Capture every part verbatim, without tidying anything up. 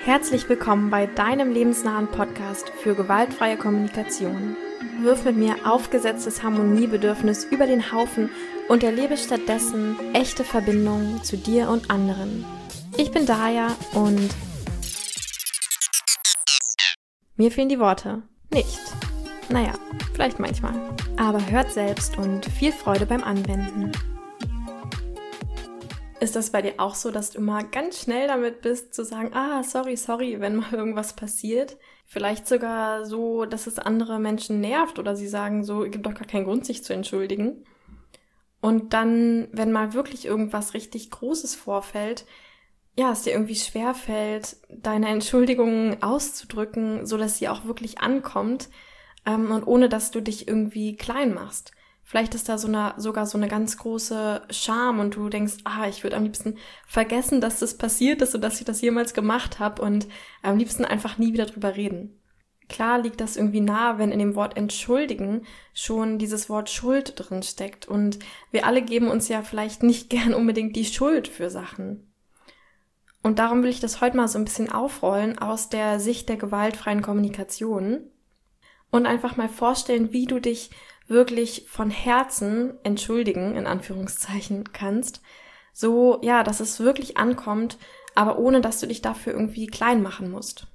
Herzlich willkommen bei deinem lebensnahen Podcast für gewaltfreie Kommunikation. Wirf mit mir aufgesetztes Harmoniebedürfnis über den Haufen und erlebe stattdessen echte Verbindungen zu dir und anderen. Ich bin Daya und mir fehlen die Worte. Nicht. Naja, vielleicht manchmal. Aber hört selbst und viel Freude beim Anwenden. Ist das bei dir auch so, dass du immer ganz schnell damit bist, zu sagen, ah, sorry, sorry, wenn mal irgendwas passiert? Vielleicht sogar so, dass es andere Menschen nervt oder sie sagen so, es gibt doch gar keinen Grund, sich zu entschuldigen. Und dann, wenn mal wirklich irgendwas richtig Großes vorfällt, ja, es dir irgendwie schwerfällt, deine Entschuldigung auszudrücken, so dass sie auch wirklich ankommt, ähm, und ohne, dass du dich irgendwie klein machst. Vielleicht ist da so eine, sogar so eine ganz große Scham und du denkst, ah, ich würde am liebsten vergessen, dass das passiert ist und dass ich das jemals gemacht habe und am liebsten einfach nie wieder drüber reden. Klar liegt das irgendwie nahe, wenn in dem Wort entschuldigen schon dieses Wort Schuld drin steckt und wir alle geben uns ja vielleicht nicht gern unbedingt die Schuld für Sachen. Und darum will ich das heute mal so ein bisschen aufrollen aus der Sicht der gewaltfreien Kommunikation und einfach mal vorstellen, wie du dich wirklich von Herzen entschuldigen, in Anführungszeichen, kannst, so, ja, dass es wirklich ankommt, aber ohne, dass du dich dafür irgendwie klein machen musst.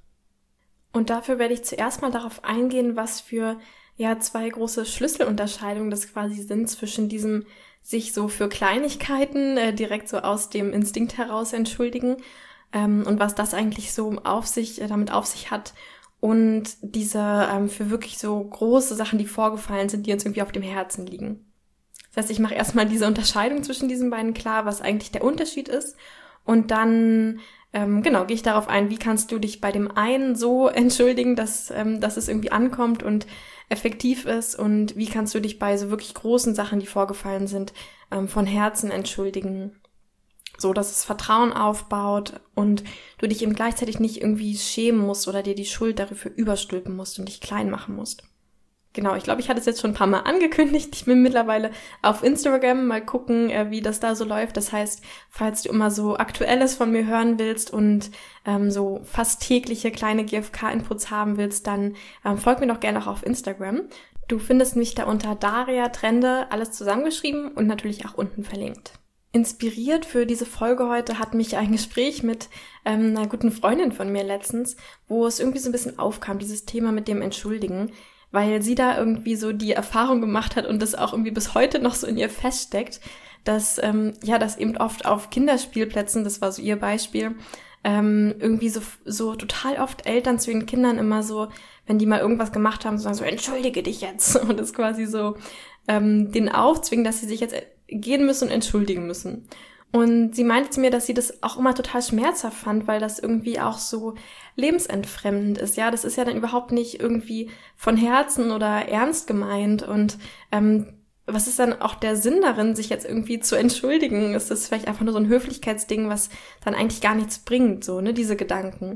Und dafür werde ich zuerst mal darauf eingehen, was für, ja, zwei große Schlüsselunterscheidungen das quasi sind zwischen diesem sich so für Kleinigkeiten äh, direkt so aus dem Instinkt heraus entschuldigen ähm, und was das eigentlich so auf sich, äh, damit auf sich hat und diese ähm, für wirklich so große Sachen, die vorgefallen sind, die uns irgendwie auf dem Herzen liegen. Das heißt, ich mache erstmal diese Unterscheidung zwischen diesen beiden klar, was eigentlich der Unterschied ist. Und dann, ähm, genau, gehe ich darauf ein, wie kannst du dich bei dem einen so entschuldigen, dass, ähm, dass es irgendwie ankommt und effektiv ist. Und wie kannst du dich bei so wirklich großen Sachen, die vorgefallen sind, ähm, von Herzen entschuldigen. So, dass es Vertrauen aufbaut und du dich eben gleichzeitig nicht irgendwie schämen musst oder dir die Schuld dafür überstülpen musst und dich klein machen musst. Genau, ich glaube, ich hatte es jetzt schon ein paar Mal angekündigt. Ich bin mittlerweile auf Instagram, mal gucken, äh, wie das da so läuft. Das heißt, falls du immer so Aktuelles von mir hören willst und ähm, so fast tägliche kleine G F K-Inputs haben willst, dann ähm, folg mir doch gerne auch auf Instagram. Du findest mich da unter Daria Trende, alles zusammengeschrieben und natürlich auch unten verlinkt. Inspiriert für diese Folge heute hat mich ein Gespräch mit ähm, einer guten Freundin von mir letztens, wo es irgendwie so ein bisschen aufkam, dieses Thema mit dem Entschuldigen, weil sie da irgendwie so die Erfahrung gemacht hat und das auch irgendwie bis heute noch so in ihr feststeckt, dass ähm, ja, dass eben oft auf Kinderspielplätzen, das war so ihr Beispiel, ähm, irgendwie so so total oft Eltern zu ihren Kindern immer so, wenn die mal irgendwas gemacht haben, so sagen so, entschuldige dich jetzt und das quasi so ähm, denen aufzwingen, dass sie sich jetzt gehen müssen und entschuldigen müssen. Und sie meinte zu mir, dass sie das auch immer total schmerzhaft fand, weil das irgendwie auch so lebensentfremdend ist. Ja, das ist ja dann überhaupt nicht irgendwie von Herzen oder ernst gemeint. Und ähm, was ist dann auch der Sinn darin, sich jetzt irgendwie zu entschuldigen? Ist das vielleicht einfach nur so ein Höflichkeitsding, was dann eigentlich gar nichts bringt, so, ne, diese Gedanken.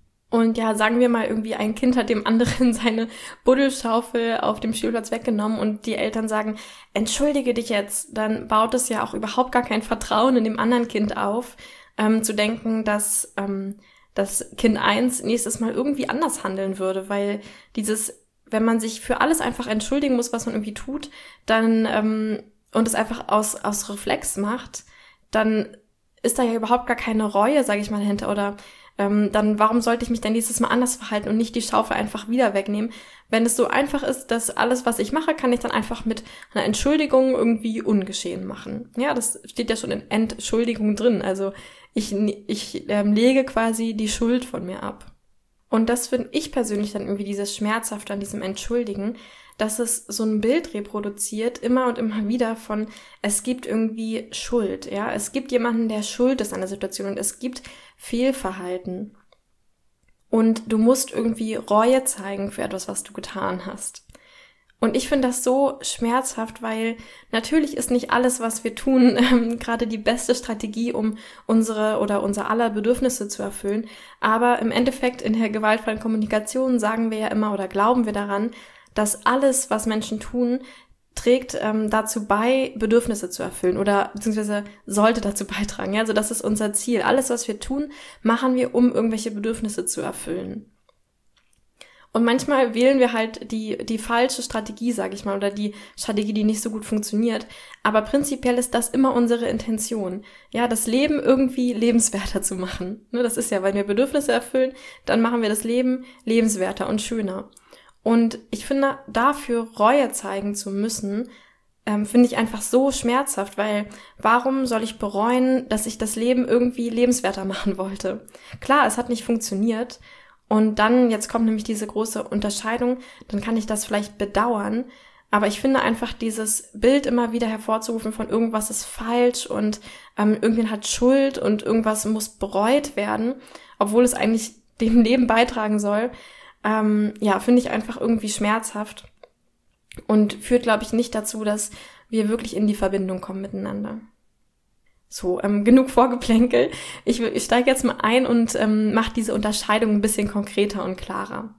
Und ja, sagen wir mal irgendwie, ein Kind hat dem anderen seine Buddelschaufel auf dem Spielplatz weggenommen und die Eltern sagen, entschuldige dich jetzt, dann baut es ja auch überhaupt gar kein Vertrauen in dem anderen Kind auf, ähm, zu denken, dass ähm, das Kind eins nächstes Mal irgendwie anders handeln würde, weil dieses, wenn man sich für alles einfach entschuldigen muss, was man irgendwie tut, dann ähm, und es einfach aus aus Reflex macht, dann ist da ja überhaupt gar keine Reue, sage ich mal, dahinter oder Ähm, dann warum sollte ich mich denn nächstes Mal anders verhalten und nicht die Schaufel einfach wieder wegnehmen? Wenn es so einfach ist, dass alles, was ich mache, kann ich dann einfach mit einer Entschuldigung irgendwie ungeschehen machen. Ja, das steht ja schon in Entschuldigung drin. Also ich, ich ähm, lege quasi die Schuld von mir ab. Und das finde ich persönlich dann irgendwie dieses Schmerzhafte an diesem Entschuldigen, dass es so ein Bild reproduziert, immer und immer wieder von, es gibt irgendwie Schuld, ja, es gibt jemanden, der schuld ist an der Situation und es gibt Fehlverhalten. Und du musst irgendwie Reue zeigen für etwas, was du getan hast. Und ich finde das so schmerzhaft, weil natürlich ist nicht alles, was wir tun, ähm, gerade die beste Strategie, um unsere oder unser aller Bedürfnisse zu erfüllen. Aber im Endeffekt in der gewaltfreien Kommunikation sagen wir ja immer oder glauben wir daran, dass alles, was Menschen tun, trägt ähm, dazu bei, Bedürfnisse zu erfüllen oder beziehungsweise sollte dazu beitragen. Ja? Also das ist unser Ziel. Alles, was wir tun, machen wir, um irgendwelche Bedürfnisse zu erfüllen. Und manchmal wählen wir halt die die falsche Strategie, sage ich mal, oder die Strategie, die nicht so gut funktioniert. Aber prinzipiell ist das immer unsere Intention. Ja, das Leben irgendwie lebenswerter zu machen. Ne, das ist ja, wenn wir Bedürfnisse erfüllen, dann machen wir das Leben lebenswerter und schöner. Und ich finde, dafür Reue zeigen zu müssen, ähm, finde ich einfach so schmerzhaft, weil warum soll ich bereuen, dass ich das Leben irgendwie lebenswerter machen wollte? Klar, es hat nicht funktioniert. Und dann, jetzt kommt nämlich diese große Unterscheidung, dann kann ich das vielleicht bedauern, aber ich finde einfach dieses Bild immer wieder hervorzurufen von irgendwas ist falsch und ähm, irgendjemand hat Schuld und irgendwas muss bereut werden, obwohl es eigentlich dem Leben beitragen soll, ähm, ja, finde ich einfach irgendwie schmerzhaft und führt, glaube ich, nicht dazu, dass wir wirklich in die Verbindung kommen miteinander. So, ähm, genug Vorgeplänkel. Ich, ich steige jetzt mal ein und ähm, mache diese Unterscheidung ein bisschen konkreter und klarer.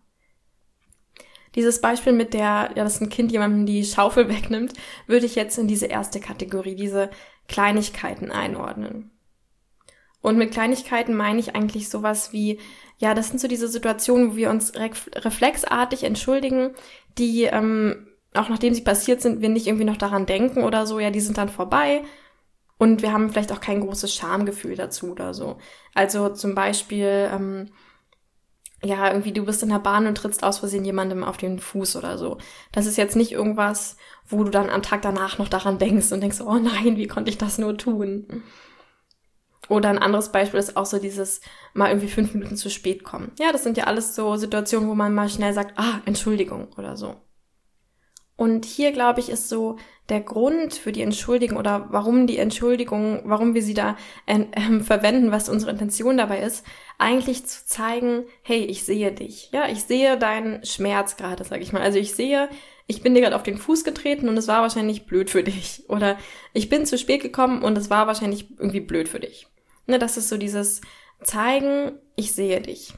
Dieses Beispiel mit der, ja, dass ein Kind jemandem die Schaufel wegnimmt, würde ich jetzt in diese erste Kategorie, diese Kleinigkeiten einordnen. Und mit Kleinigkeiten meine ich eigentlich sowas wie, ja, das sind so diese Situationen, wo wir uns re- reflexartig entschuldigen, die, ähm, auch nachdem sie passiert sind, wir nicht irgendwie noch daran denken oder so, ja, die sind dann vorbei. Und wir haben vielleicht auch kein großes Schamgefühl dazu oder so. Also zum Beispiel, ähm, ja, irgendwie du bist in der Bahn und trittst aus Versehen jemandem auf den Fuß oder so. Das ist jetzt nicht irgendwas, wo du dann am Tag danach noch daran denkst und denkst, oh nein, wie konnte ich das nur tun? Oder ein anderes Beispiel ist auch so dieses mal irgendwie fünf Minuten zu spät kommen. Ja, das sind ja alles so Situationen, wo man mal schnell sagt, ah, Entschuldigung oder so. Und hier, glaube ich, ist so der Grund für die Entschuldigung oder warum die Entschuldigung, warum wir sie da äh, äh, verwenden, was unsere Intention dabei ist, eigentlich zu zeigen, hey, ich sehe dich. Ja, ich sehe deinen Schmerz gerade, sag ich mal. Also ich sehe, ich bin dir gerade auf den Fuß getreten und es war wahrscheinlich blöd für dich. Oder ich bin zu spät gekommen und es war wahrscheinlich irgendwie blöd für dich. Ne, das ist so dieses Zeigen, ich sehe dich.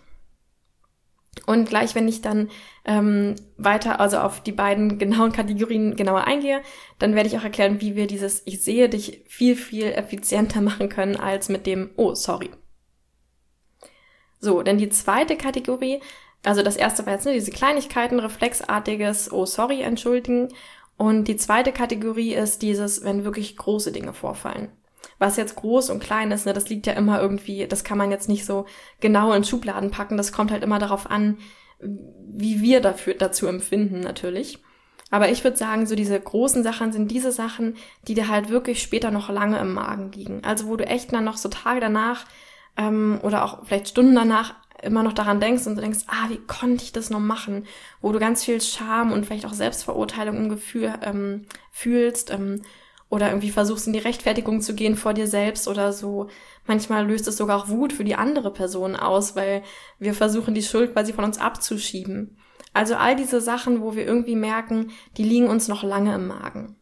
Und gleich, wenn ich dann ähm, weiter, also auf die beiden genauen Kategorien genauer eingehe, dann werde ich auch erklären, wie wir dieses Ich sehe dich viel, viel effizienter machen können als mit dem Oh, sorry. So, denn die zweite Kategorie, also das erste war jetzt ne, diese Kleinigkeiten, reflexartiges Oh, sorry, entschuldigen. Und die zweite Kategorie ist dieses, wenn wirklich große Dinge vorfallen. Was jetzt groß und klein ist, ne, das liegt ja immer irgendwie, das kann man jetzt nicht so genau in Schubladen packen. Das kommt halt immer darauf an, wie wir dafür dazu empfinden natürlich. Aber ich würde sagen, so diese großen Sachen sind diese Sachen, die dir halt wirklich später noch lange im Magen liegen. Also wo du echt dann noch so Tage danach ähm, oder auch vielleicht Stunden danach immer noch daran denkst und du denkst, ah, wie konnte ich das noch machen? Wo du ganz viel Scham und vielleicht auch Selbstverurteilung im Gefühl ähm, fühlst, ähm, oder irgendwie versuchst in die Rechtfertigung zu gehen vor dir selbst oder so. Manchmal löst es sogar auch Wut für die andere Person aus, weil wir versuchen, die Schuld quasi von uns abzuschieben. Also all diese Sachen, wo wir irgendwie merken, die liegen uns noch lange im Magen.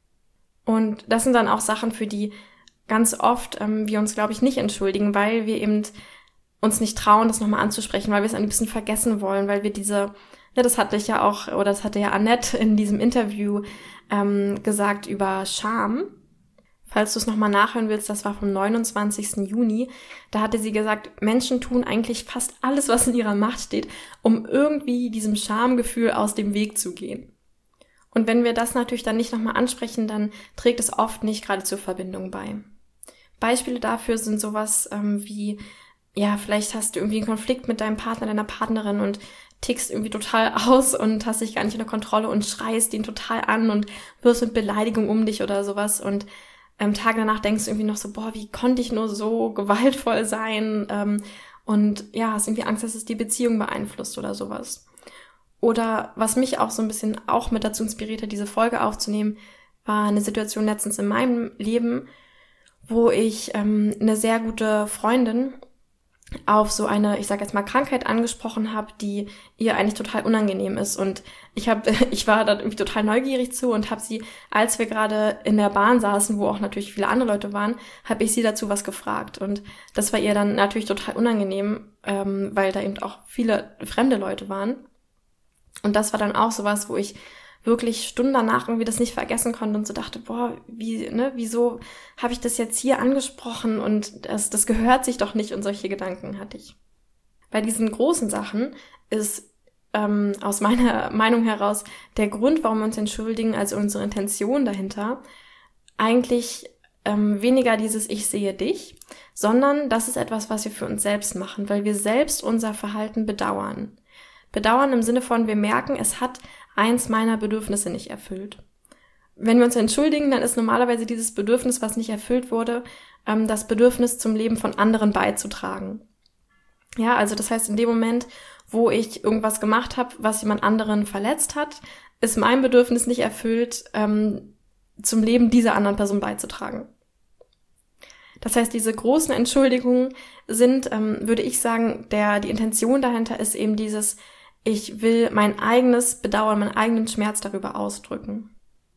Und das sind dann auch Sachen, für die ganz oft ähm, wir uns, glaube ich, nicht entschuldigen, weil wir eben uns nicht trauen, das nochmal anzusprechen, weil wir es ein bisschen vergessen wollen, weil wir diese, ja, das hatte ich ja auch, oder das hatte ja Annette in diesem Interview ähm, gesagt über Scham. Falls du es nochmal nachhören willst, das war vom neunundzwanzigsten Juni. Da hatte sie gesagt, Menschen tun eigentlich fast alles, was in ihrer Macht steht, um irgendwie diesem Schamgefühl aus dem Weg zu gehen. Und wenn wir das natürlich dann nicht nochmal ansprechen, dann trägt es oft nicht gerade zur Verbindung bei. Beispiele dafür sind sowas ähm, wie, ja, vielleicht hast du irgendwie einen Konflikt mit deinem Partner, deiner Partnerin und tickst irgendwie total aus und hast dich gar nicht unter Kontrolle und schreist ihn total an und wirst mit Beleidigung um dich oder sowas und am Tag danach denkst du irgendwie noch so, boah, wie konnte ich nur so gewaltvoll sein ähm, und ja, hast irgendwie Angst, dass es die Beziehung beeinflusst oder sowas. Oder was mich auch so ein bisschen auch mit dazu inspiriert hat, diese Folge aufzunehmen, war eine Situation letztens in meinem Leben, wo ich ähm, eine sehr gute Freundin auf so eine, ich sag jetzt mal, Krankheit angesprochen habe, die ihr eigentlich total unangenehm ist. Und ich habe, ich war da irgendwie total neugierig zu und habe sie, als wir gerade in der Bahn saßen, wo auch natürlich viele andere Leute waren, habe ich sie dazu was gefragt. Und das war ihr dann natürlich total unangenehm, ähm, weil da eben auch viele fremde Leute waren. Und das war dann auch sowas, wo ich wirklich Stunden danach irgendwie das nicht vergessen konnte und so dachte, boah, wie, ne, wieso habe ich das jetzt hier angesprochen und das, das gehört sich doch nicht und solche Gedanken hatte ich. Bei diesen großen Sachen ist ähm, aus meiner Meinung heraus der Grund, warum wir uns entschuldigen, also unsere Intention dahinter, eigentlich ähm, weniger dieses Ich sehe dich, sondern das ist etwas, was wir für uns selbst machen, weil wir selbst unser Verhalten bedauern. Bedauern im Sinne von, wir merken, es hat eins meiner Bedürfnisse nicht erfüllt. Wenn wir uns entschuldigen, dann ist normalerweise dieses Bedürfnis, was nicht erfüllt wurde, ähm, das Bedürfnis zum Leben von anderen beizutragen. Ja, also das heißt, in dem Moment, wo ich irgendwas gemacht habe, was jemand anderen verletzt hat, ist mein Bedürfnis nicht erfüllt, ähm, zum Leben dieser anderen Person beizutragen. Das heißt, diese großen Entschuldigungen sind, ähm, würde ich sagen, der die Intention dahinter ist eben dieses, ich will mein eigenes Bedauern, meinen eigenen Schmerz darüber ausdrücken.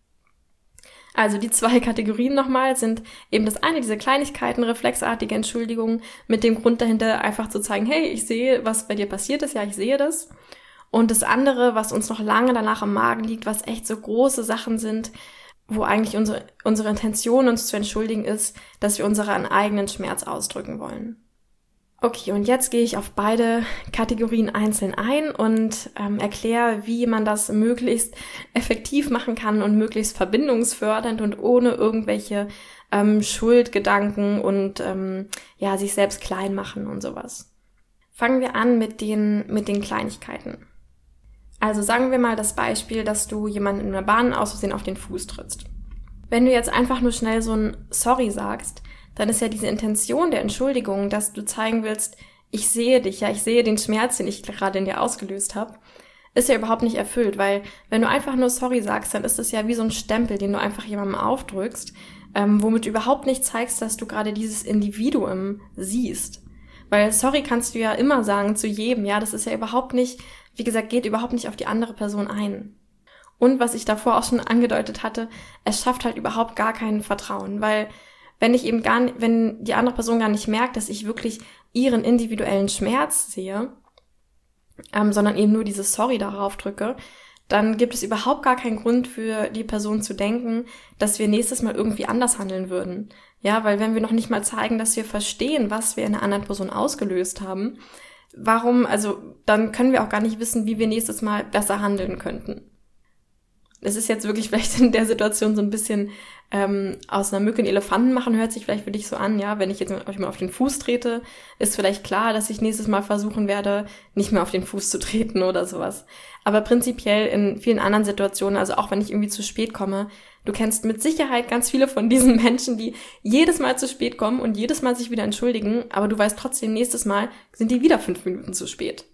Also die zwei Kategorien nochmal sind eben das eine, diese Kleinigkeiten, reflexartige Entschuldigungen mit dem Grund dahinter einfach zu zeigen, hey, ich sehe, was bei dir passiert ist, ja, ich sehe das. Und das andere, was uns noch lange danach am Magen liegt, was echt so große Sachen sind, wo eigentlich unsere, unsere Intention, uns zu entschuldigen, ist, dass wir unseren eigenen Schmerz ausdrücken wollen. Okay, und jetzt gehe ich auf beide Kategorien einzeln ein und ähm, erkläre, wie man das möglichst effektiv machen kann und möglichst verbindungsfördernd und ohne irgendwelche ähm, Schuldgedanken und ähm, ja sich selbst klein machen und sowas. Fangen wir an mit den mit den Kleinigkeiten. Also sagen wir mal das Beispiel, dass du jemanden in der Bahn aus Versehen auf den Fuß trittst. Wenn du jetzt einfach nur schnell so ein Sorry sagst, dann ist ja diese Intention der Entschuldigung, dass du zeigen willst, ich sehe dich, ja, ich sehe den Schmerz, den ich gerade in dir ausgelöst habe, ist ja überhaupt nicht erfüllt, weil wenn du einfach nur Sorry sagst, dann ist das ja wie so ein Stempel, den du einfach jemandem aufdrückst, ähm, womit du überhaupt nicht zeigst, dass du gerade dieses Individuum siehst. Weil Sorry kannst du ja immer sagen zu jedem, ja, das ist ja überhaupt nicht, wie gesagt, geht überhaupt nicht auf die andere Person ein. Und was ich davor auch schon angedeutet hatte, es schafft halt überhaupt gar kein Vertrauen, weil wenn ich eben gar nicht, wenn die andere Person gar nicht merkt, dass ich wirklich ihren individuellen Schmerz sehe, ähm, sondern eben nur dieses Sorry darauf drücke, dann gibt es überhaupt gar keinen Grund für die Person zu denken, dass wir nächstes Mal irgendwie anders handeln würden. Ja, weil wenn wir noch nicht mal zeigen, dass wir verstehen, was wir in einer anderen Person ausgelöst haben, warum, also dann können wir auch gar nicht wissen, wie wir nächstes Mal besser handeln könnten. Es ist jetzt wirklich vielleicht in der Situation so ein bisschen ähm, aus einer Mücke einen Elefanten machen, hört sich vielleicht für dich so an, ja, wenn ich jetzt euch mal auf den Fuß trete, ist vielleicht klar, dass ich nächstes Mal versuchen werde, nicht mehr auf den Fuß zu treten oder sowas. Aber prinzipiell in vielen anderen Situationen, also auch wenn ich irgendwie zu spät komme, du kennst mit Sicherheit ganz viele von diesen Menschen, die jedes Mal zu spät kommen und jedes Mal sich wieder entschuldigen, aber du weißt trotzdem, nächstes Mal sind die wieder fünf Minuten zu spät.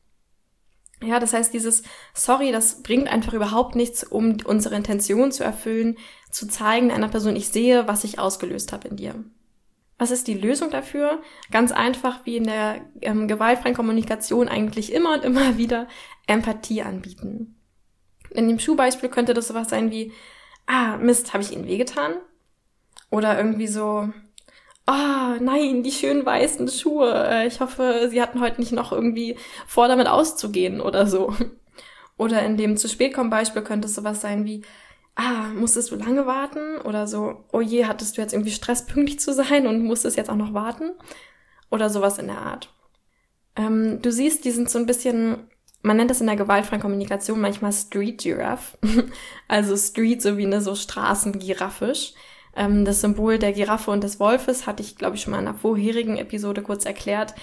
Ja, das heißt, dieses Sorry, das bringt einfach überhaupt nichts, um unsere Intention zu erfüllen, zu zeigen einer Person, ich sehe, was ich ausgelöst habe in dir. Was ist die Lösung dafür? Ganz einfach, wie in der ähm, gewaltfreien Kommunikation eigentlich immer und immer wieder Empathie anbieten. In dem Schuhbeispiel könnte das sowas sein wie, ah, Mist, habe ich Ihnen wehgetan? Oder irgendwie so, oh nein, die schönen weißen Schuhe. Ich hoffe, Sie hatten heute nicht noch irgendwie vor, damit auszugehen oder so. Oder in dem zu spät kommen Beispiel könnte es sowas sein wie, ah, musstest du lange warten? Oder so, oh je, hattest du jetzt irgendwie Stress, pünktlich zu sein und musstest jetzt auch noch warten? Oder sowas in der Art. Ähm, du siehst, die sind so ein bisschen, man nennt das in der gewaltfreien Kommunikation manchmal Street Giraffe. Also Street so wie eine so Straßengiraffisch. Das Symbol der Giraffe und des Wolfes hatte ich, glaube ich, schon mal in einer vorherigen Episode kurz erklärt.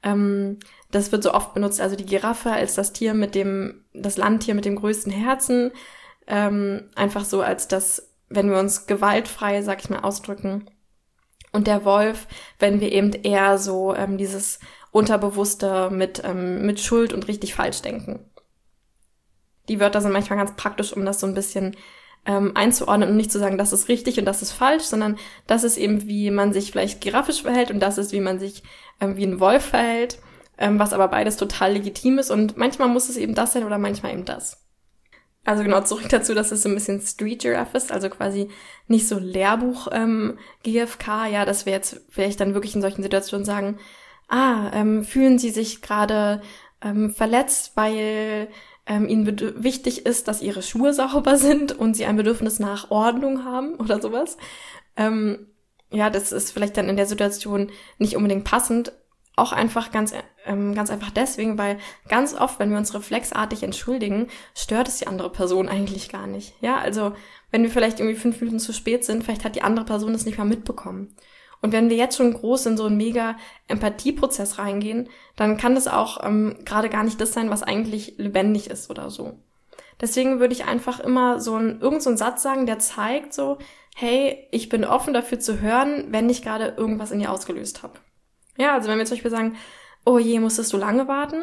Das wird so oft benutzt, also die Giraffe als das Tier mit dem, das Landtier mit dem größten Herzen, einfach so als das, wenn wir uns gewaltfrei, sag ich mal, ausdrücken. Und der Wolf, wenn wir eben eher so dieses Unterbewusste mit, mit Schuld und richtig falsch denken. Die Wörter sind manchmal ganz praktisch, um das so ein bisschen Ähm, einzuordnen und nicht zu sagen, das ist richtig und das ist falsch, sondern das ist eben, wie man sich vielleicht giraffisch verhält und das ist, wie man sich ähm, wie ein Wolf verhält, ähm, was aber beides total legitim ist und manchmal muss es eben das sein oder manchmal eben das. Also genau, zurück dazu, dass es so ein bisschen Street Giraffe ist, also quasi nicht so Lehrbuch ähm, G F K, ja, dass wir jetzt vielleicht dann wirklich in solchen Situationen sagen, ah, ähm, fühlen Sie sich gerade ähm, verletzt, weil ähm, ihnen bedür- wichtig ist, dass ihre Schuhe sauber sind und sie ein Bedürfnis nach Ordnung haben oder sowas. Ähm, ja, das ist vielleicht dann in der Situation nicht unbedingt passend. Auch einfach ganz, ähm, ganz einfach deswegen, weil ganz oft, wenn wir uns reflexartig entschuldigen, stört es die andere Person eigentlich gar nicht. Ja, also wenn wir vielleicht irgendwie fünf Minuten zu spät sind, vielleicht hat die andere Person das nicht mal mitbekommen. Und wenn wir jetzt schon groß in so einen mega Empathieprozess reingehen, dann kann das auch ähm, gerade gar nicht das sein, was eigentlich lebendig ist oder so. Deswegen würde ich einfach immer so einen, irgend so einen Satz sagen, der zeigt so, hey, ich bin offen dafür zu hören, wenn ich gerade irgendwas in dir ausgelöst habe. Ja, also wenn wir zum Beispiel sagen, oh je, musstest du lange warten,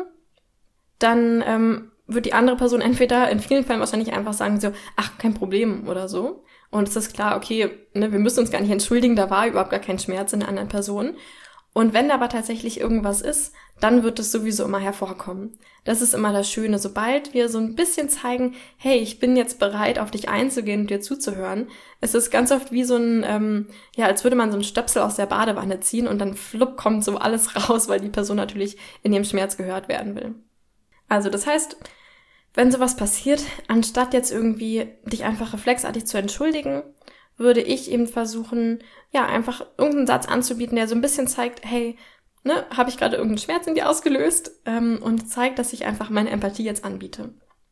dann ähm, wird die andere Person entweder in vielen Fällen wahrscheinlich einfach sagen so, ach, kein Problem oder so. Und es ist klar, okay, ne, wir müssen uns gar nicht entschuldigen, da war überhaupt gar kein Schmerz in der anderen Person. Und wenn aber tatsächlich irgendwas ist, dann wird es sowieso immer hervorkommen. Das ist immer das Schöne. Sobald wir so ein bisschen zeigen, hey, ich bin jetzt bereit, auf dich einzugehen und dir zuzuhören, es ist ganz oft wie so ein, ähm, ja, als würde man so einen Stöpsel aus der Badewanne ziehen und dann flupp kommt so alles raus, weil die Person natürlich in ihrem Schmerz gehört werden will. Also das heißt, wenn sowas passiert, anstatt jetzt irgendwie dich einfach reflexartig zu entschuldigen, würde ich eben versuchen, ja, einfach irgendeinen Satz anzubieten, der so ein bisschen zeigt, hey, ne, habe ich gerade irgendeinen Schmerz in dir ausgelöst, ähm, und zeigt, dass ich einfach meine Empathie jetzt anbiete.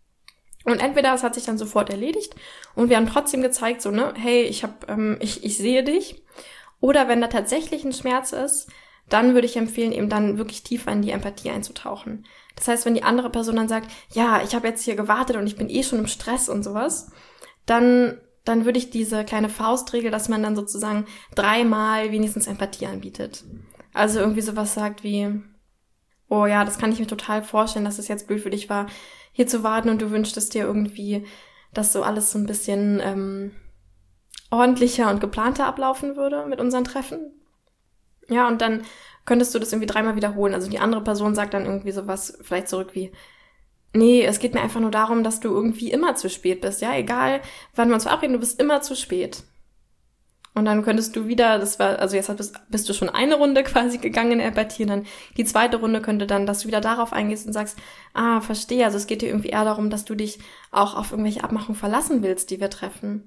Und entweder es hat sich dann sofort erledigt und wir haben trotzdem gezeigt, so, ne, hey, ich hab, ähm, ich, ich sehe dich. Oder wenn da tatsächlich ein Schmerz ist, dann würde ich empfehlen, eben dann wirklich tiefer in die Empathie einzutauchen. Das heißt, wenn die andere Person dann sagt, ja, ich habe jetzt hier gewartet und ich bin eh schon im Stress und sowas, dann dann würde ich diese kleine Faustregel, dass man dann sozusagen dreimal wenigstens Empathie anbietet. Also irgendwie sowas sagt wie, oh ja, das kann ich mir total vorstellen, dass es jetzt blöd für dich war, hier zu warten und du wünschtest dir irgendwie, dass so alles so ein bisschen ähm, ordentlicher und geplanter ablaufen würde mit unseren Treffen. Ja, und dann könntest du das irgendwie dreimal wiederholen. Also die andere Person sagt dann irgendwie sowas vielleicht zurück wie, nee, es geht mir einfach nur darum, dass du irgendwie immer zu spät bist. Ja, egal, wann wir uns verabreden, du bist immer zu spät. Und dann könntest du wieder, das war, also jetzt bist, bist du schon eine Runde quasi gegangen in Empathie, und dann die zweite Runde könnte dann, dass du wieder darauf eingehst und sagst, ah, verstehe, also es geht dir irgendwie eher darum, dass du dich auch auf irgendwelche Abmachungen verlassen willst, die wir treffen.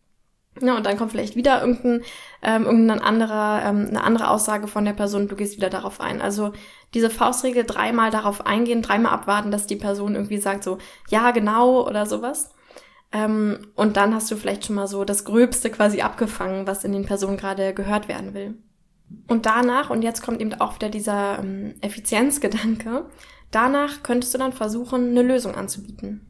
Ja, und dann kommt vielleicht wieder irgendein, ähm, irgendein anderer, ähm, eine andere Aussage von der Person, du gehst wieder darauf ein. Also diese Faustregel, dreimal darauf eingehen, dreimal abwarten, dass die Person irgendwie sagt so, ja, genau oder sowas. Ähm, und dann hast du vielleicht schon mal so das Gröbste quasi abgefangen, was in den Personen gerade gehört werden will. Und danach, und jetzt kommt eben auch wieder dieser ähm, Effizienzgedanke, danach könntest du dann versuchen, eine Lösung anzubieten.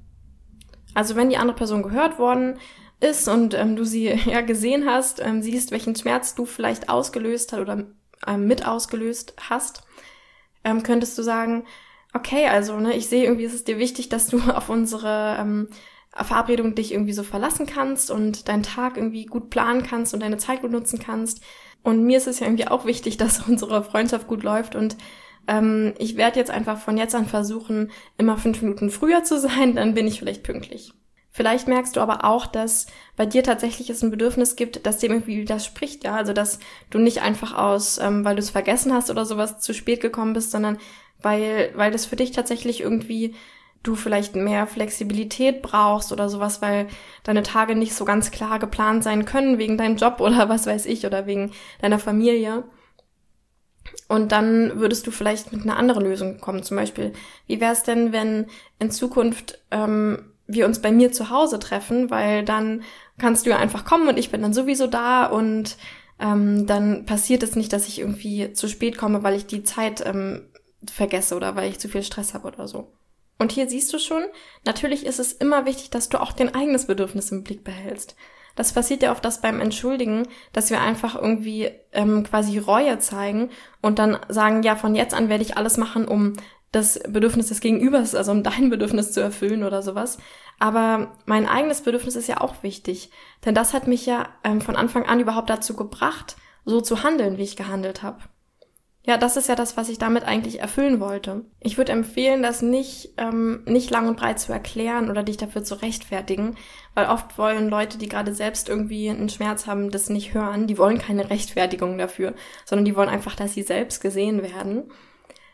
Also wenn die andere Person gehört worden ist und ähm, du sie ja gesehen hast, ähm, siehst, welchen Schmerz du vielleicht ausgelöst hast oder ähm, mit ausgelöst hast, ähm, könntest du sagen, okay, also ne, ich sehe irgendwie, ist es dir wichtig, dass du auf unsere ähm, Verabredung dich irgendwie so verlassen kannst und deinen Tag irgendwie gut planen kannst und deine Zeit gut nutzen kannst. Und mir ist es ja irgendwie auch wichtig, dass unsere Freundschaft gut läuft, und ähm, ich werde jetzt einfach von jetzt an versuchen, immer fünf Minuten früher zu sein, dann bin ich vielleicht pünktlich. Vielleicht merkst du aber auch, dass bei dir tatsächlich es ein Bedürfnis gibt, das dem irgendwie widerspricht, ja, also dass du nicht einfach aus, ähm, weil du es vergessen hast oder sowas zu spät gekommen bist, sondern weil, weil das für dich tatsächlich irgendwie du vielleicht mehr Flexibilität brauchst oder sowas, weil deine Tage nicht so ganz klar geplant sein können wegen deinem Job oder was weiß ich oder wegen deiner Familie. Und dann würdest du vielleicht mit einer anderen Lösung kommen. Zum Beispiel, wie wäre es denn, wenn in Zukunft ähm, wir uns bei mir zu Hause treffen, weil dann kannst du ja einfach kommen und ich bin dann sowieso da, und ähm, dann passiert es nicht, dass ich irgendwie zu spät komme, weil ich die Zeit ähm, vergesse oder weil ich zu viel Stress habe oder so. Und hier siehst du schon, natürlich ist es immer wichtig, dass du auch dein eigenes Bedürfnis im Blick behältst. Das passiert ja oft das beim Entschuldigen, dass wir einfach irgendwie ähm, quasi Reue zeigen und dann sagen, ja, von jetzt an werde ich alles machen, um das Bedürfnis des Gegenübers, also um dein Bedürfnis zu erfüllen oder sowas. Aber mein eigenes Bedürfnis ist ja auch wichtig, denn das hat mich ja ähm, von Anfang an überhaupt dazu gebracht, so zu handeln, wie ich gehandelt habe. Ja, das ist ja das, was ich damit eigentlich erfüllen wollte. Ich würde empfehlen, das nicht ähm, nicht lang und breit zu erklären oder dich dafür zu rechtfertigen, weil oft wollen Leute, die gerade selbst irgendwie einen Schmerz haben, das nicht hören. Die wollen keine Rechtfertigung dafür, sondern die wollen einfach, dass sie selbst gesehen werden.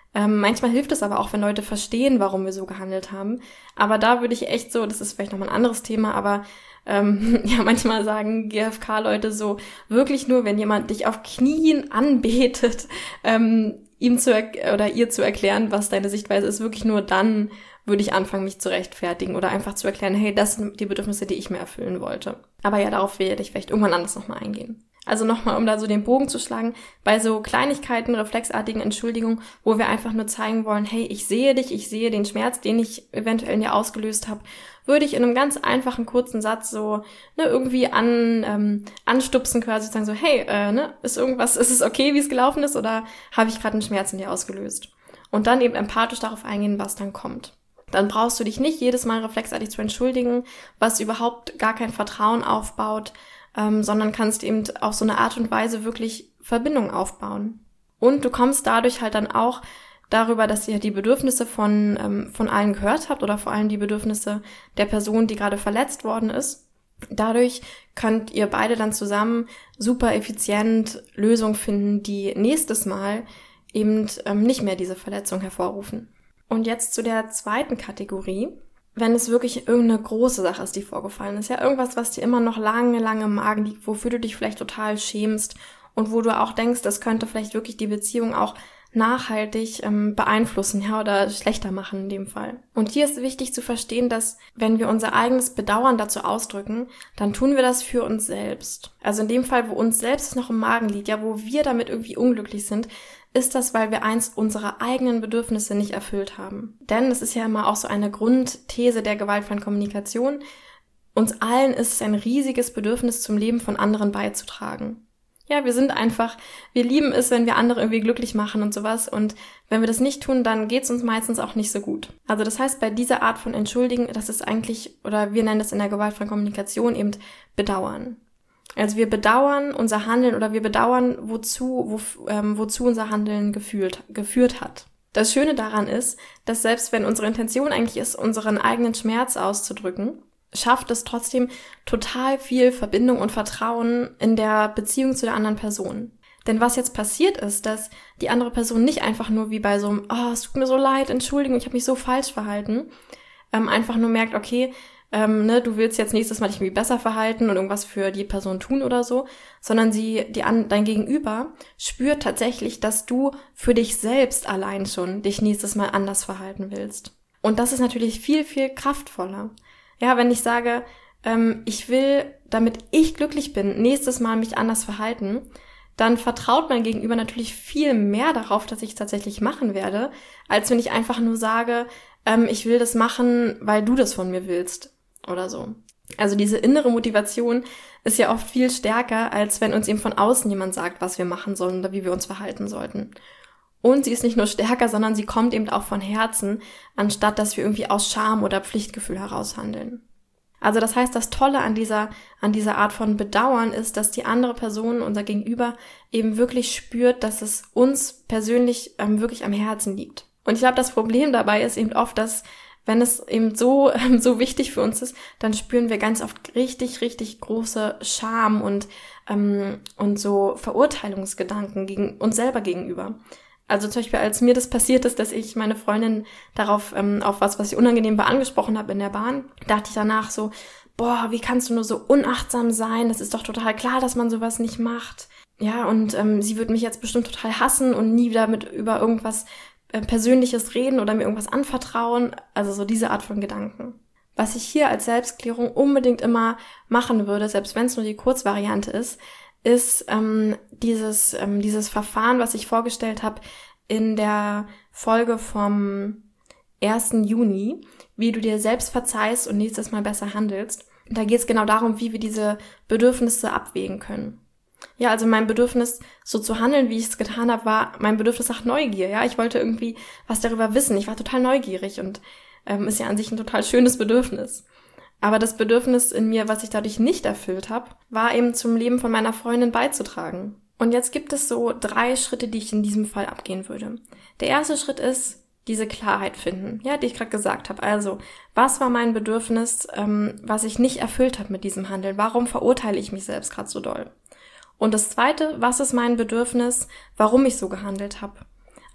Ähm, manchmal hilft es aber auch, wenn Leute verstehen, warum wir so gehandelt haben. Aber da würde ich echt so, das ist vielleicht nochmal ein anderes Thema, aber ähm, ja, manchmal sagen G F K-Leute so, wirklich nur, wenn jemand dich auf Knien anbetet, ähm, ihm zu er- oder ihr zu erklären, was deine Sichtweise ist, wirklich nur dann würde ich anfangen, mich zu rechtfertigen oder einfach zu erklären, hey, das sind die Bedürfnisse, die ich mir erfüllen wollte. Aber ja, darauf werde ich vielleicht irgendwann anders nochmal eingehen. Also nochmal, um da so den Bogen zu schlagen, bei so Kleinigkeiten, reflexartigen Entschuldigungen, wo wir einfach nur zeigen wollen, hey, ich sehe dich, ich sehe den Schmerz, den ich eventuell in dir ausgelöst habe, würde ich in einem ganz einfachen, kurzen Satz so ne, irgendwie an ähm, anstupsen, quasi sagen so, hey, äh, ne, ist irgendwas, ist es okay, wie es gelaufen ist, oder habe ich gerade einen Schmerz in dir ausgelöst? Und dann eben empathisch darauf eingehen, was dann kommt. Dann brauchst du dich nicht jedes Mal reflexartig zu entschuldigen, was überhaupt gar kein Vertrauen aufbaut, ähm, sondern kannst eben auf so eine Art und Weise wirklich Verbindung aufbauen. Und du kommst dadurch halt dann auch darüber, dass ihr die Bedürfnisse von ähm, von allen gehört habt oder vor allem die Bedürfnisse der Person, die gerade verletzt worden ist. Dadurch könnt ihr beide dann zusammen super effizient Lösungen finden, die nächstes Mal eben ähm, nicht mehr diese Verletzung hervorrufen. Und jetzt zu der zweiten Kategorie, wenn es wirklich irgendeine große Sache ist, die vorgefallen ist, ja, irgendwas, was dir immer noch lange, lange im Magen liegt, wofür du dich vielleicht total schämst und wo du auch denkst, das könnte vielleicht wirklich die Beziehung auch nachhaltig ähm, beeinflussen, ja, oder schlechter machen in dem Fall. Und hier ist wichtig zu verstehen, dass wenn wir unser eigenes Bedauern dazu ausdrücken, dann tun wir das für uns selbst. Also in dem Fall, wo uns selbst noch im Magen liegt, ja, wo wir damit irgendwie unglücklich sind, ist das, weil wir eins unserer eigenen Bedürfnisse nicht erfüllt haben. Denn es ist ja immer auch so eine Grundthese der gewaltfreien Kommunikation. Uns allen ist es ein riesiges Bedürfnis, zum Leben von anderen beizutragen. Ja, wir sind einfach, wir lieben es, wenn wir andere irgendwie glücklich machen und sowas. Und wenn wir das nicht tun, dann geht's uns meistens auch nicht so gut. Also das heißt, bei dieser Art von Entschuldigen, das ist eigentlich, oder wir nennen das in der gewaltfreien Kommunikation eben Bedauern. Also wir bedauern unser Handeln oder wir bedauern, wozu, wo, ähm, wozu unser Handeln gefühlt, geführt hat. Das Schöne daran ist, dass selbst wenn unsere Intention eigentlich ist, unseren eigenen Schmerz auszudrücken, schafft es trotzdem total viel Verbindung und Vertrauen in der Beziehung zu der anderen Person. Denn was jetzt passiert ist, dass die andere Person nicht einfach nur wie bei so einem, oh, es tut mir so leid, Entschuldigung, ich habe mich so falsch verhalten, ähm, einfach nur merkt, okay, Ähm, ne, du willst jetzt nächstes Mal dich irgendwie besser verhalten und irgendwas für die Person tun oder so, sondern sie, die an, dein Gegenüber spürt tatsächlich, dass du für dich selbst allein schon dich nächstes Mal anders verhalten willst. Und das ist natürlich viel, viel kraftvoller. Ja, wenn ich sage, ähm, ich will, damit ich glücklich bin, nächstes Mal mich anders verhalten, dann vertraut mein Gegenüber natürlich viel mehr darauf, dass ich es tatsächlich machen werde, als wenn ich einfach nur sage, ähm, ich will das machen, weil du das von mir willst. Oder so. Also diese innere Motivation ist ja oft viel stärker, als wenn uns eben von außen jemand sagt, was wir machen sollen oder wie wir uns verhalten sollten. Und sie ist nicht nur stärker, sondern sie kommt eben auch von Herzen, anstatt dass wir irgendwie aus Scham oder Pflichtgefühl heraus handeln. Also das heißt, das Tolle an dieser, an dieser Art von Bedauern ist, dass die andere Person, unser Gegenüber, eben wirklich spürt, dass es uns persönlich ähm, wirklich am Herzen liegt. Und ich glaube, das Problem dabei ist eben oft, dass wenn es eben so, so wichtig für uns ist, dann spüren wir ganz oft richtig, richtig große Scham und, ähm, und so Verurteilungsgedanken gegen uns selber gegenüber. Also zum Beispiel, als mir das passiert ist, dass ich meine Freundin darauf, ähm, auf was, was ich unangenehm war, angesprochen habe in der Bahn, dachte ich danach so, boah, wie kannst du nur so unachtsam sein? Das ist doch total klar, dass man sowas nicht macht. Ja, und ähm, sie wird mich jetzt bestimmt total hassen und nie wieder mit über irgendwas Persönliches reden oder mir irgendwas anvertrauen, also so diese Art von Gedanken. Was ich hier als Selbstklärung unbedingt immer machen würde, selbst wenn es nur die Kurzvariante ist, ist ähm, dieses ähm, dieses Verfahren, was ich vorgestellt habe in der Folge vom ersten Juni, wie du dir selbst verzeihst und nächstes Mal besser handelst. Da geht es genau darum, wie wir diese Bedürfnisse abwägen können. Ja, also mein Bedürfnis, so zu handeln, wie ich es getan habe, war mein Bedürfnis nach Neugier. Ja, ich wollte irgendwie was darüber wissen. Ich war total neugierig und ähm, ist ja an sich ein total schönes Bedürfnis. Aber das Bedürfnis in mir, was ich dadurch nicht erfüllt habe, war eben zum Leben von meiner Freundin beizutragen. Und jetzt gibt es so drei Schritte, die ich in diesem Fall abgehen würde. Der erste Schritt ist, diese Klarheit finden, ja, die ich gerade gesagt habe. Also, was war mein Bedürfnis, ähm, was ich nicht erfüllt habe mit diesem Handeln? Warum verurteile ich mich selbst gerade so doll? Und das Zweite, was ist mein Bedürfnis, warum ich so gehandelt habe?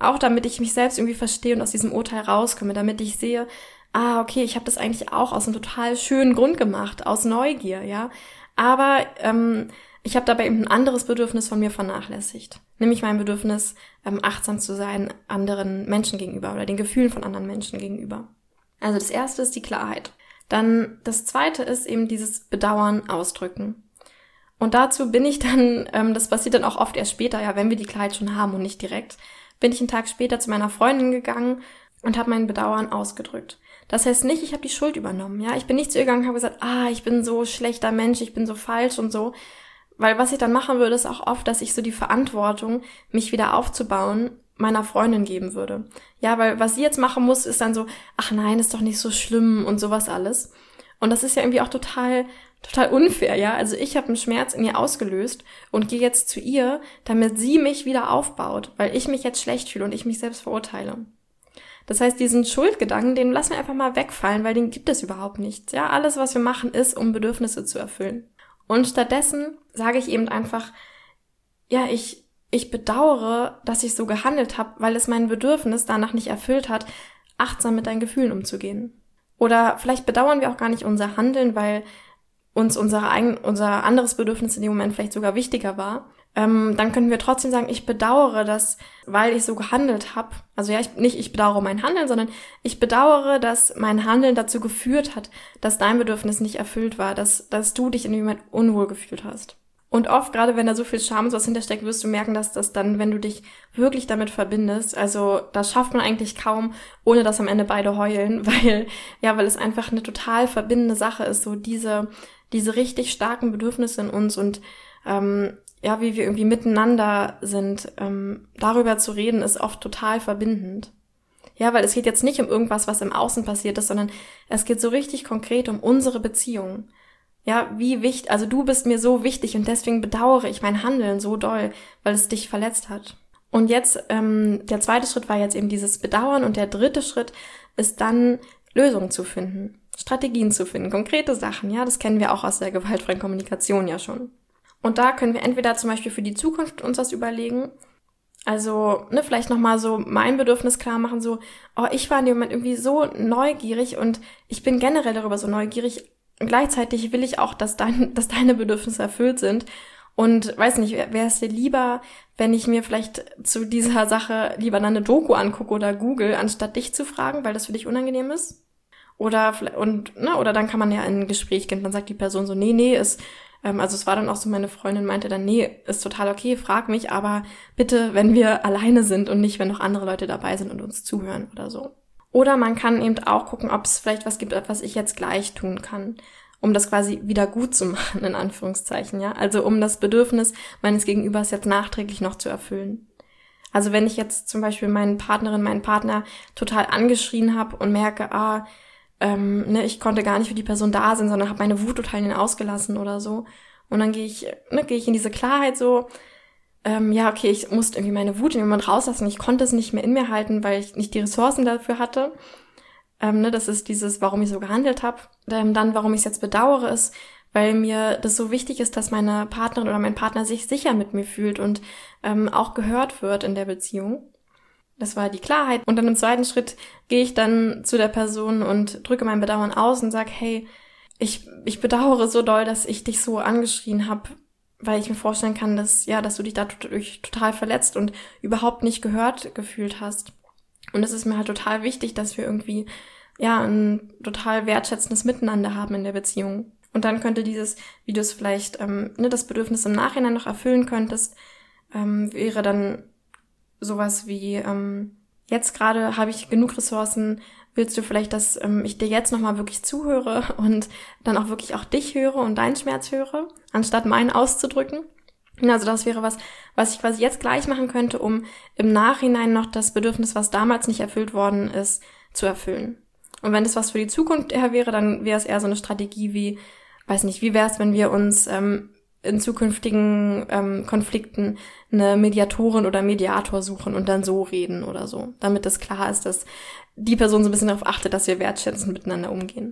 Auch damit ich mich selbst irgendwie verstehe und aus diesem Urteil rauskomme, damit ich sehe, ah, okay, ich habe das eigentlich auch aus einem total schönen Grund gemacht, aus Neugier, ja. Aber ähm, ich habe dabei eben ein anderes Bedürfnis von mir vernachlässigt. Nämlich mein Bedürfnis, ähm, achtsam zu sein anderen Menschen gegenüber oder den Gefühlen von anderen Menschen gegenüber. Also das erste ist die Klarheit. Dann das zweite ist eben dieses Bedauern ausdrücken. Und dazu bin ich dann, ähm, das passiert dann auch oft erst später, ja, wenn wir die Klarheit schon haben und nicht direkt, bin ich einen Tag später zu meiner Freundin gegangen und habe mein Bedauern ausgedrückt. Das heißt nicht, ich habe die Schuld übernommen, ja. Ich bin nicht zu ihr gegangen und habe gesagt, ah, ich bin so schlechter Mensch, ich bin so falsch und so. Weil was ich dann machen würde, ist auch oft, dass ich so die Verantwortung, mich wieder aufzubauen, meiner Freundin geben würde. Ja, weil was sie jetzt machen muss, ist dann so, ach nein, ist doch nicht so schlimm und sowas alles. Und das ist ja irgendwie auch total, total unfair, ja. Also ich habe einen Schmerz in ihr ausgelöst und gehe jetzt zu ihr, damit sie mich wieder aufbaut, weil ich mich jetzt schlecht fühle und ich mich selbst verurteile. Das heißt, diesen Schuldgedanken, den lassen wir einfach mal wegfallen, weil den gibt es überhaupt nicht. Ja, alles, was wir machen, ist, um Bedürfnisse zu erfüllen. Und stattdessen sage ich eben einfach, ja, ich, ich bedauere, dass ich so gehandelt habe, weil es mein Bedürfnis danach nicht erfüllt hat, achtsam mit deinen Gefühlen umzugehen. Oder vielleicht bedauern wir auch gar nicht unser Handeln, weil uns unser, eigen, unser anderes Bedürfnis in dem Moment vielleicht sogar wichtiger war. Ähm, dann können wir trotzdem sagen, ich bedauere das, weil ich so gehandelt habe. Also ja, ich, nicht ich bedauere mein Handeln, sondern ich bedauere, dass mein Handeln dazu geführt hat, dass dein Bedürfnis nicht erfüllt war, dass, dass du dich in dem Moment unwohl gefühlt hast. Und oft, gerade wenn da so viel Scham und was hintersteckt, wirst du merken, dass das dann, wenn du dich wirklich damit verbindest, also das schafft man eigentlich kaum, ohne dass am Ende beide heulen, weil, ja, weil es einfach eine total verbindende Sache ist, so diese, diese richtig starken Bedürfnisse in uns und, ähm, ja, wie wir irgendwie miteinander sind, ähm, darüber zu reden, ist oft total verbindend. Ja, weil es geht jetzt nicht um irgendwas, was im Außen passiert ist, sondern es geht so richtig konkret um unsere Beziehung. Ja, wie wichtig, also du bist mir so wichtig und deswegen bedauere ich mein Handeln so doll, weil es dich verletzt hat. Und jetzt, ähm, der zweite Schritt war jetzt eben dieses Bedauern und der dritte Schritt ist dann, Lösungen zu finden, Strategien zu finden, konkrete Sachen, ja, das kennen wir auch aus der gewaltfreien Kommunikation ja schon. Und da können wir entweder zum Beispiel für die Zukunft uns was überlegen, also ne, vielleicht nochmal so mein Bedürfnis klar machen, so, oh, ich war in dem Moment irgendwie so neugierig und ich bin generell darüber so neugierig, und gleichzeitig will ich auch, dass, dein, dass deine Bedürfnisse erfüllt sind. Und weiß nicht, wäre es dir lieber, wenn ich mir vielleicht zu dieser Sache lieber dann eine Doku angucke oder Google, anstatt dich zu fragen, weil das für dich unangenehm ist? Oder und ne, oder dann kann man ja in ein Gespräch gehen, dann sagt die Person so, nee, nee, ist, ähm, also es war dann auch so, meine Freundin meinte dann, nee, ist total okay, frag mich, aber bitte, wenn wir alleine sind und nicht, wenn noch andere Leute dabei sind und uns zuhören oder so. Oder man kann eben auch gucken, ob es vielleicht was gibt, was ich jetzt gleich tun kann, um das quasi wieder gut zu machen, in Anführungszeichen, ja. Also um das Bedürfnis meines Gegenübers jetzt nachträglich noch zu erfüllen. Also wenn ich jetzt zum Beispiel meinen Partnerin, meinen Partner total angeschrien habe und merke, ah, ähm, ne, ich konnte gar nicht für die Person da sein, sondern habe meine Wut total in ihn ausgelassen oder so. Und dann gehe ich, ne, gehe ich in diese Klarheit so, Ähm, ja, okay, ich musste irgendwie meine Wut in dem Moment rauslassen. Ich konnte es nicht mehr in mir halten, weil ich nicht die Ressourcen dafür hatte. Ähm, ne, das ist dieses, warum ich so gehandelt habe. Ähm, dann, warum ich es jetzt bedauere, ist, weil mir das so wichtig ist, dass meine Partnerin oder mein Partner sich sicher mit mir fühlt und ähm, auch gehört wird in der Beziehung. Das war die Klarheit. Und dann im zweiten Schritt gehe ich dann zu der Person und drücke mein Bedauern aus und sage, hey, ich, ich bedauere so doll, dass ich dich so angeschrien habe, weil ich mir vorstellen kann, dass ja, dass du dich dadurch total verletzt und überhaupt nicht gehört gefühlt hast. Und es ist mir halt total wichtig, dass wir irgendwie ja ein total wertschätzendes Miteinander haben in der Beziehung. Und dann könnte dieses, wie du es vielleicht ähm, ne, das Bedürfnis im Nachhinein noch erfüllen könntest, ähm, wäre dann sowas wie ähm, jetzt gerade habe ich genug Ressourcen. Willst du vielleicht, dass ähm, ich dir jetzt nochmal wirklich zuhöre und dann auch wirklich auch dich höre und deinen Schmerz höre, anstatt meinen auszudrücken? Also das wäre was, was ich quasi jetzt gleich machen könnte, um im Nachhinein noch das Bedürfnis, was damals nicht erfüllt worden ist, zu erfüllen. Und wenn das was für die Zukunft eher wäre, dann wäre es eher so eine Strategie wie, weiß nicht, wie wäre es, wenn wir uns ähm, in zukünftigen ähm, Konflikten eine Mediatorin oder Mediator suchen und dann so reden oder so, damit es klar ist, dass die Person so ein bisschen darauf achtet, dass wir wertschätzend miteinander umgehen.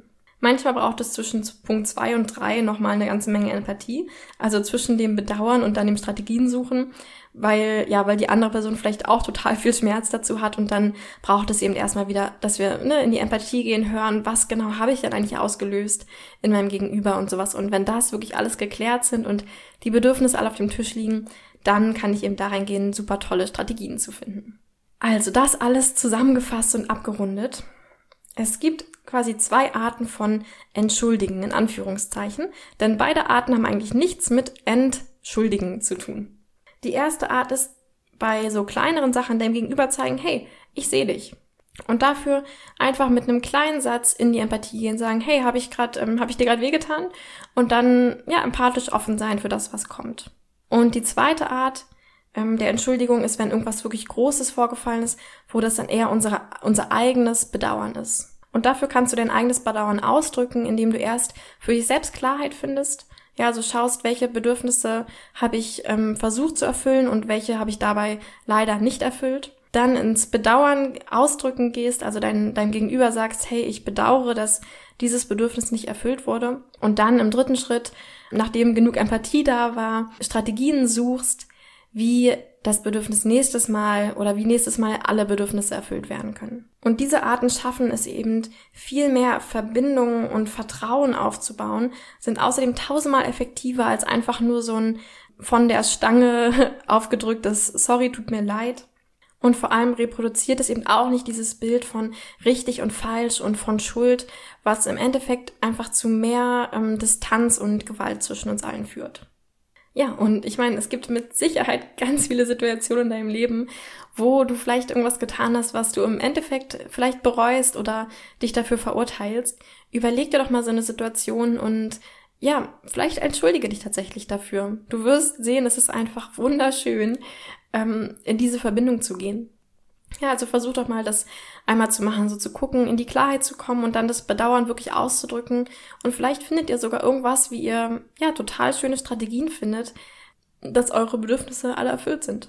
Manchmal braucht es zwischen Punkt zwei und drei nochmal eine ganze Menge Empathie, also zwischen dem Bedauern und dann dem Strategien suchen, weil ja, weil die andere Person vielleicht auch total viel Schmerz dazu hat und dann braucht es eben erstmal wieder, dass wir ne, in die Empathie gehen, hören, was genau habe ich denn eigentlich ausgelöst in meinem Gegenüber und sowas. Und wenn das wirklich alles geklärt sind und die Bedürfnisse alle auf dem Tisch liegen, dann kann ich eben da reingehen, super tolle Strategien zu finden. Also das alles zusammengefasst und abgerundet. Es gibt quasi zwei Arten von Entschuldigen, in Anführungszeichen, denn beide Arten haben eigentlich nichts mit Entschuldigen zu tun. Die erste Art ist, bei so kleineren Sachen dem Gegenüber zeigen, hey, ich sehe dich. Und dafür einfach mit einem kleinen Satz in die Empathie gehen, sagen, hey, habe ich gerade, ähm, habe ich dir gerade wehgetan? Und dann, ja, empathisch offen sein für das, was kommt. Und die zweite Art ähm, der Entschuldigung ist, wenn irgendwas wirklich Großes vorgefallen ist, wo das dann eher unsere, unser eigenes Bedauern ist. Und dafür kannst du dein eigenes Bedauern ausdrücken, indem du erst für dich selbst Klarheit findest. Ja, also schaust, welche Bedürfnisse habe ich ähm, versucht zu erfüllen und welche habe ich dabei leider nicht erfüllt. Dann ins Bedauern ausdrücken gehst, also dein, deinem Gegenüber sagst, hey, ich bedauere, dass dieses Bedürfnis nicht erfüllt wurde. Und dann im dritten Schritt, nachdem genug Empathie da war, Strategien suchst, wie das Bedürfnis nächstes Mal oder wie nächstes Mal alle Bedürfnisse erfüllt werden können. Und diese Arten schaffen es eben, viel mehr Verbindungen und Vertrauen aufzubauen, sind außerdem tausendmal effektiver als einfach nur so ein von der Stange aufgedrücktes Sorry, tut mir leid. Und vor allem reproduziert es eben auch nicht dieses Bild von richtig und falsch und von Schuld, was im Endeffekt einfach zu mehr ähm, Distanz und Gewalt zwischen uns allen führt. Ja, und ich meine, es gibt mit Sicherheit ganz viele Situationen in deinem Leben, wo du vielleicht irgendwas getan hast, was du im Endeffekt vielleicht bereust oder dich dafür verurteilst. Überleg dir doch mal so eine Situation und ja, vielleicht entschuldige dich tatsächlich dafür. Du wirst sehen, es ist einfach wunderschön, ähm, in diese Verbindung zu gehen. Ja, also versuch doch mal, das einmal zu machen, so zu gucken, in die Klarheit zu kommen und dann das Bedauern wirklich auszudrücken. Und vielleicht findet ihr sogar irgendwas, wie ihr ja total schöne Strategien findet, dass eure Bedürfnisse alle erfüllt sind.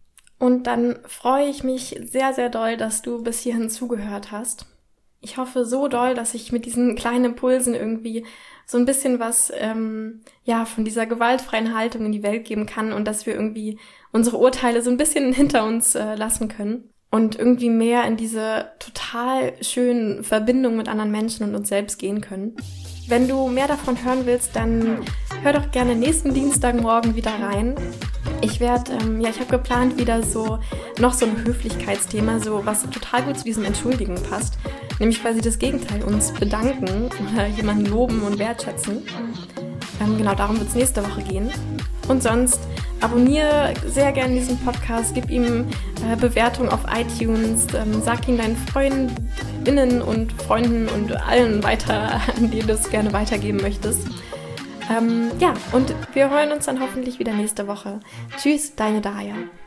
Und dann freue ich mich sehr, sehr doll, dass du bis hierhin zugehört hast. Ich hoffe so doll, dass ich mit diesen kleinen Impulsen irgendwie so ein bisschen was ähm, ja von dieser gewaltfreien Haltung in die Welt geben kann und dass wir irgendwie unsere Urteile so ein bisschen hinter uns äh, lassen können. Und irgendwie mehr in diese total schönen Verbindungen mit anderen Menschen und uns selbst gehen können. Wenn du mehr davon hören willst, dann hör doch gerne nächsten Dienstagmorgen wieder rein. Ich werde, ähm, ja, ich habe geplant wieder so noch so ein Höflichkeitsthema, so was total gut zu diesem Entschuldigen passt. Nämlich quasi das Gegenteil, uns bedanken oder jemanden loben und wertschätzen. Ähm, genau, darum wird es nächste Woche gehen. Und sonst abonniere sehr gerne diesen Podcast, gib ihm äh, Bewertung auf iTunes, ähm, sag ihn deinen Freundinnen und Freunden und allen weiter, an denen du es gerne weitergeben möchtest. Ähm, ja, und wir hören uns dann hoffentlich wieder nächste Woche. Tschüss, deine Daja.